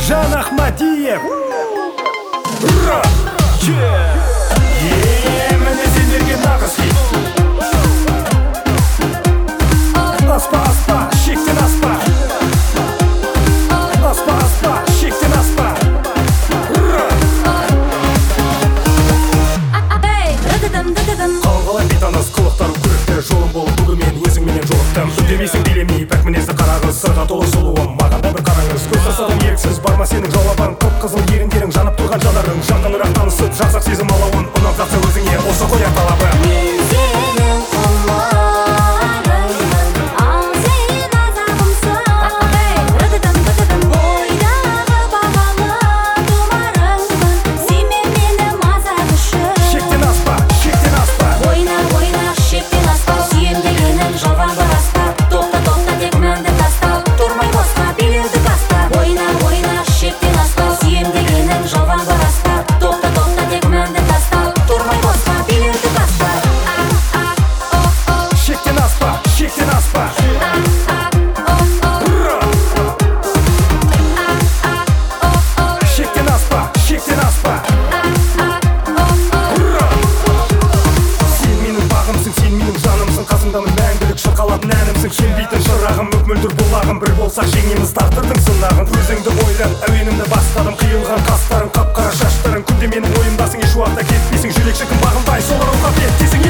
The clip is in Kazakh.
Ержан Ахмадиев. Ура! Міне сендерге нағыз хит. Аспа, аспа, шектен аспа. Аспа, аспа, шектен аспа. Ура! Қалғалай бейтаныс қылықтар күректе жолым болып бүгін мен өзіңменен жолықтым. Үндемейсің билемей пәк мінезді қара қыз, сырға толы сұлуым, маған да бір қараңыз. Көз тастадым еріксіз, барма сенің жауабың, қып-қызыл еріндерің жанып тұрған жанарың. Жақынырақ танысып, жақсақ сезім алауын, ұнап жатса өзіңе осы қояр талабы. Мен сенің құмарыңмын, ал сен азабымсың. Бойдағы бағалы тұмарыңмын, сенмен мені мазақ үшін. Шектен аспа, шектен аспа. Ойна, ойна, шектен аспа, сүйем дегенің жалған бір аспа. Тоқта, тоқта, тек мәнді таста, тұрмай босқа билеуді баста. Ойна, ойна, шектен аспа, сүйем дегенің жалған бір аспа. Тоқта, тоқта, тек мәнді таста, тұрмай босқа билеуді баста. Шектен аспа, шектен аспа. Ура! Шектен аспа, шектен аспа. Ура! Сен менің бағымсың, сен менің жанымсың, қасымдамын мәңгілік шырқалатын әнімсің. Сенбейтін шырағым, мөп-мөлдір бұлағым, бір болсақ жеңеміз тағдырдың сынағын. Өзіңді ойлап, әуенімді бастадым, қиылған қастарың, қап-қара шаштарың. Күнде менің ойымдасың, еш уақытта кетпейсің, жүрек шіркін бағынбай, солар ұлғап еттесің.